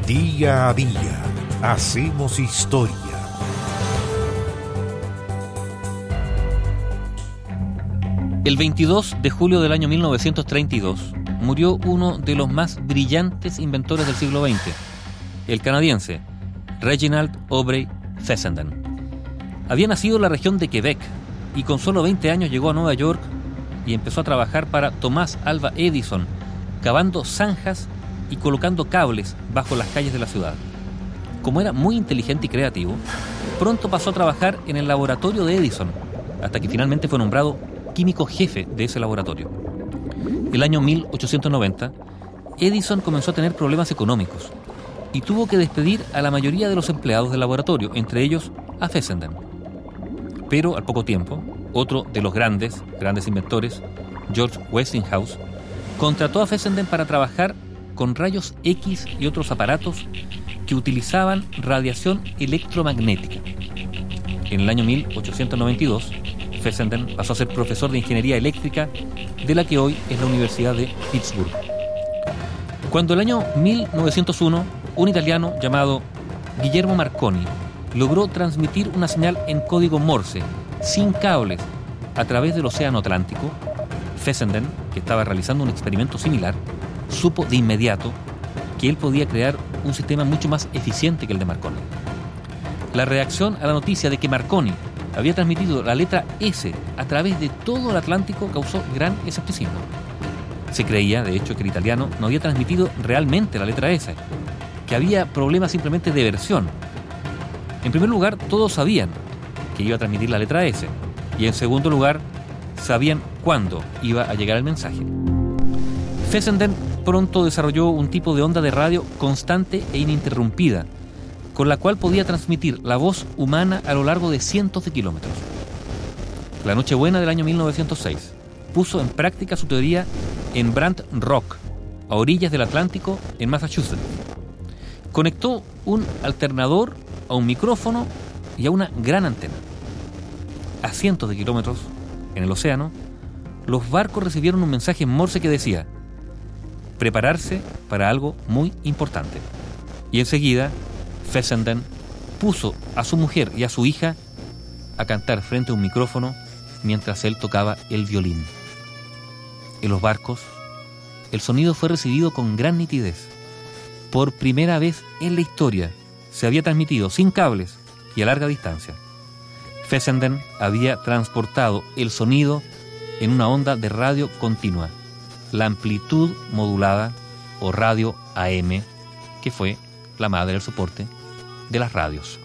Día a día hacemos historia. El 22 de julio del año 1932 murió uno de los más brillantes inventores del siglo XX, el canadiense Reginald Aubrey Fessenden. Había nacido en la región de Quebec y con solo 20 años llegó a Nueva York y empezó a trabajar para Thomas Alva Edison, cavando zanjas y colocando cables bajo las calles de la ciudad. Como era muy inteligente y creativo, pronto pasó a trabajar en el laboratorio de Edison, hasta que finalmente fue nombrado químico jefe de ese laboratorio. El año 1890, Edison comenzó a tener problemas económicos y tuvo que despedir a la mayoría de los empleados del laboratorio, entre ellos a Fessenden. Pero al poco tiempo, otro de los grandes inventores, George Westinghouse, contrató a Fessenden para trabajar con rayos X y otros aparatos que utilizaban radiación electromagnética. En el año 1892, Fessenden pasó a ser profesor de ingeniería eléctrica de la que hoy es la Universidad de Pittsburgh. Cuando el año 1901, un italiano llamado Guillermo Marconi logró transmitir una señal en código Morse, sin cables, a través del Océano Atlántico, Fessenden, que estaba realizando un experimento similar, supo de inmediato que él podía crear un sistema mucho más eficiente que el de Marconi. La reacción a la noticia de que Marconi había transmitido la letra S a través de todo el Atlántico causó gran escepticismo. Se creía, de hecho, que el italiano no había transmitido realmente la letra S, que había problemas simplemente de versión. En primer lugar, todos sabían que iba a transmitir la letra S, y en segundo lugar, sabían cuándo iba a llegar el mensaje. Fessenden pronto desarrolló un tipo de onda de radio constante e ininterrumpida, con la cual podía transmitir la voz humana a lo largo de cientos de kilómetros. La Nochebuena del año 1906 puso en práctica su teoría en Brant Rock, a orillas del Atlántico, en Massachusetts. Conectó un alternador a un micrófono y a una gran antena. A cientos de kilómetros, en el océano, los barcos recibieron un mensaje en Morse que decía: prepararse para algo muy importante. Y enseguida, Fessenden puso a su mujer y a su hija a cantar frente a un micrófono mientras él tocaba el violín. En los barcos, el sonido fue recibido con gran nitidez. Por primera vez en la historia se había transmitido sin cables y a larga distancia. Fessenden había transportado el sonido en una onda de radio continua, la amplitud modulada o radio AM, que fue la madre del soporte de las radios.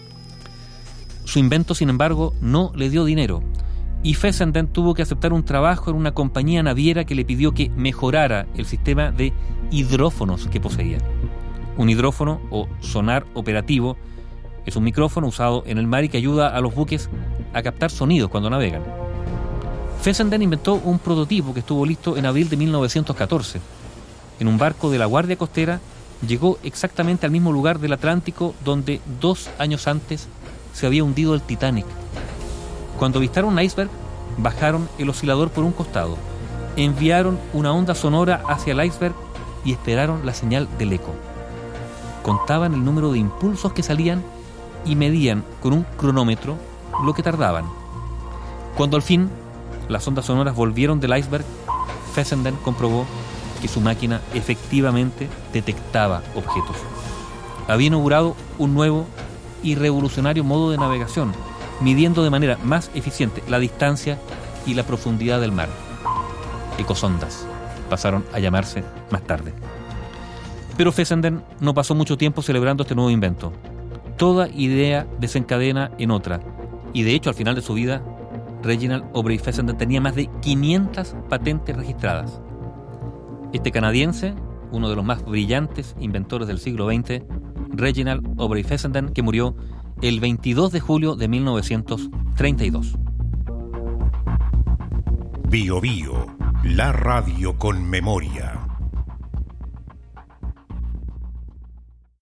Su invento, sin embargo, no le dio dinero y Fessenden tuvo que aceptar un trabajo en una compañía naviera que le pidió que mejorara el sistema de hidrófonos que poseía. Un hidrófono o sonar operativo es un micrófono usado en el mar y que ayuda a los buques a captar sonidos cuando navegan. Fessenden inventó un prototipo que estuvo listo en abril de 1914. En un barco de la Guardia Costera llegó exactamente al mismo lugar del Atlántico donde 2 años antes se había hundido el Titanic. Cuando avistaron un iceberg, bajaron el oscilador por un costado, enviaron una onda sonora hacia el iceberg y esperaron la señal del eco. Contaban el número de impulsos que salían y medían con un cronómetro lo que tardaban. Cuando al fin las ondas sonoras volvieron del iceberg, Fessenden comprobó que su máquina efectivamente detectaba objetos. Había inaugurado un nuevo y revolucionario modo de navegación, midiendo de manera más eficiente la distancia y la profundidad del mar. Ecosondas pasaron a llamarse más tarde. Pero Fessenden no pasó mucho tiempo celebrando este nuevo invento. Toda idea desencadena en otra, y de hecho al final de su vida, Reginald Aubrey Fessenden tenía más de 500 patentes registradas. Este canadiense, uno de los más brillantes inventores del siglo XX, Reginald Aubrey Fessenden, que murió el 22 de julio de 1932. Bio Bio, la radio con memoria.